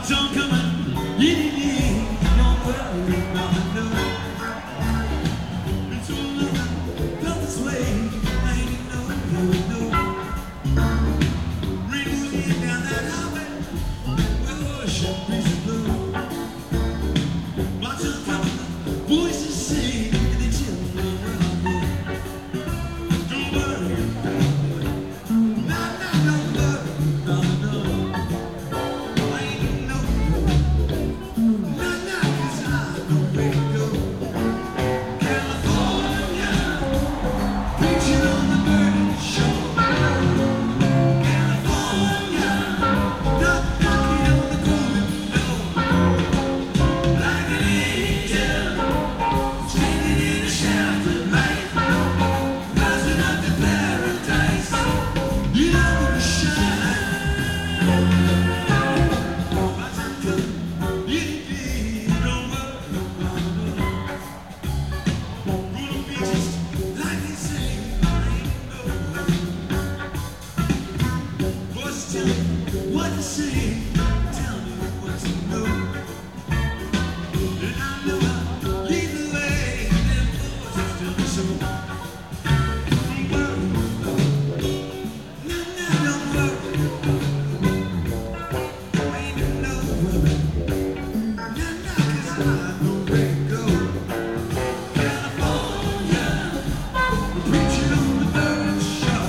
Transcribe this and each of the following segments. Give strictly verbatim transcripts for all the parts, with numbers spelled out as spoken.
don't come in, you need don't worry about it, no. It's all looking felt this way, I ain't know, no, no. Rain moving down that highway, with the ocean breeze and blue. Watch them coming, voices sing, and they chill me around me. Don't worry about it, nah, nah, don't worry about it, no. What to say, tell me what to know. And I know I'll lead the way, and them voices tell me so. Don't worry, nah, nah, don't worry. I ain't no worry, nah, nah, 'cause I know where to go. California, we're preaching on the bird show.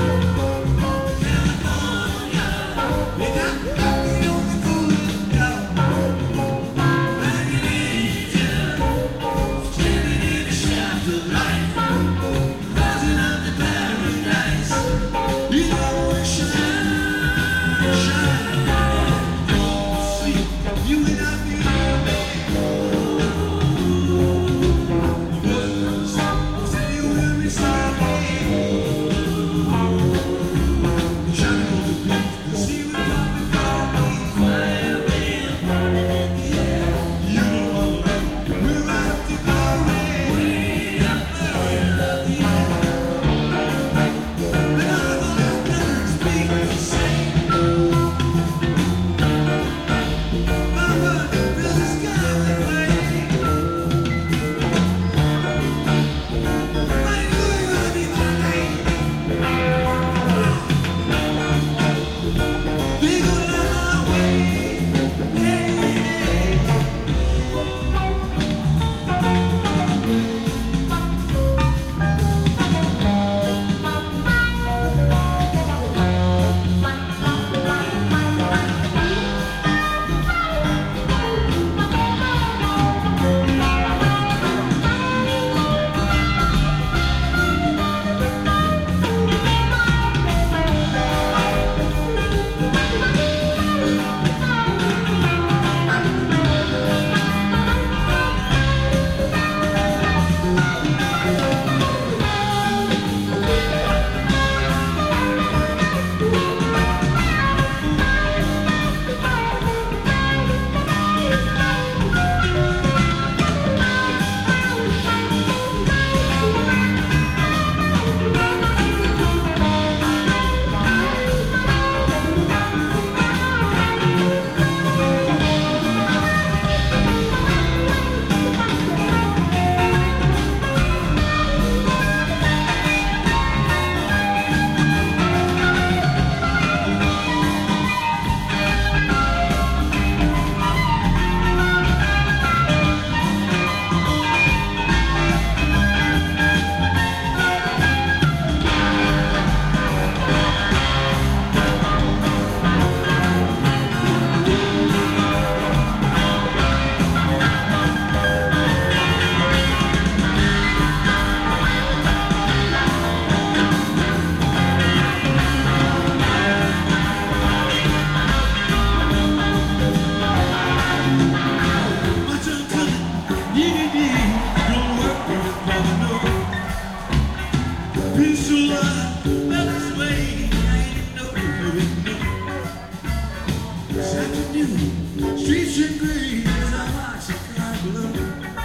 Streets and green as I watch the sky below.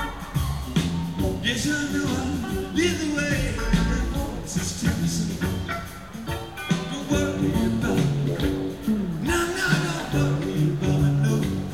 Yes, I know I'll lead the way, the voices tell me so. Don't worry about it, no, no, don't worry about it, no.